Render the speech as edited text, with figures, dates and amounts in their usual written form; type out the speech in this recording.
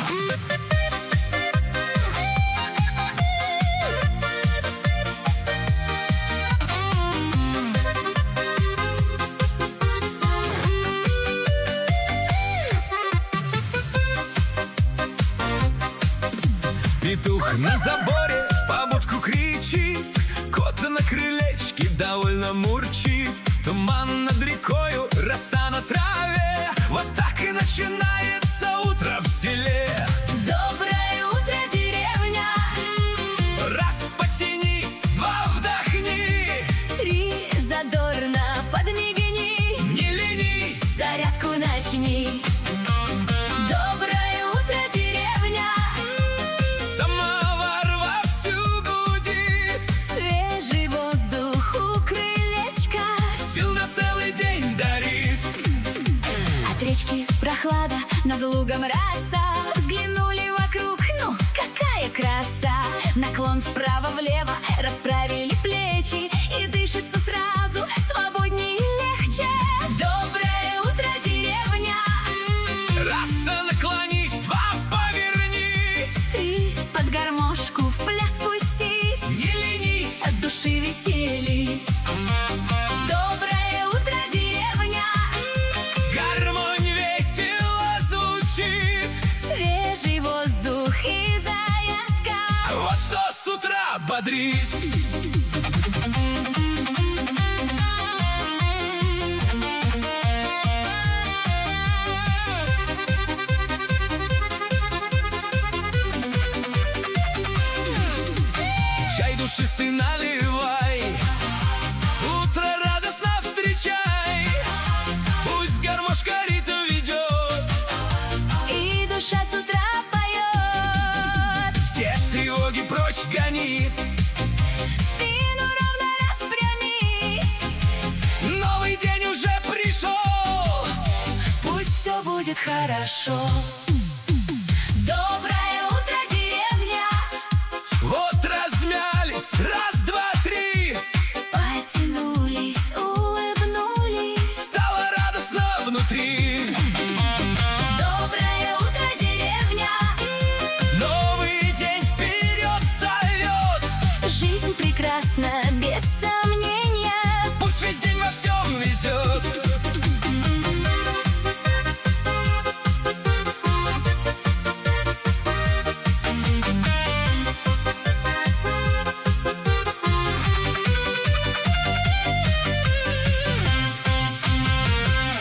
Петух на заборе по будку кричит, кот на крылечке довольно мурчит. Туман над рекою, роса на траве, вот так и начинается утро в селе. Доброе утро, деревня! Раз потянись, два вдохни, Три задорно подмигни, не ленись, зарядку начни. Доброе утро, деревня! самовар вовсю гудит, Свежий воздух у крылечка, сил на целый день дарит. от речки прохлада, над лугом роса. Взглянули вокруг, ну какая краса! Наклон вправо-влево, расправили плечи, и дышится сразу свободнее и легче. Доброе утро, деревня! Раз наклонись, два повернись, Три под гармошку в пляс спустись, не ленись, от души веселись. Доброе утро, деревня! гармонь весело звучит. Свежий воздух и зарядка. Вот что с утра бодрит. Чай душистый наливай, утро радостно встречай. Пусть гармошка ритм ведет, И душа с утра поет. все тревоги прочь гони. Спину ровно распрями, Новый день уже пришел, пусть все будет хорошо. Доброе утро, деревня! вот размялись, раз, два, три, Потянулись, улыбнулись. стало радостно внутри.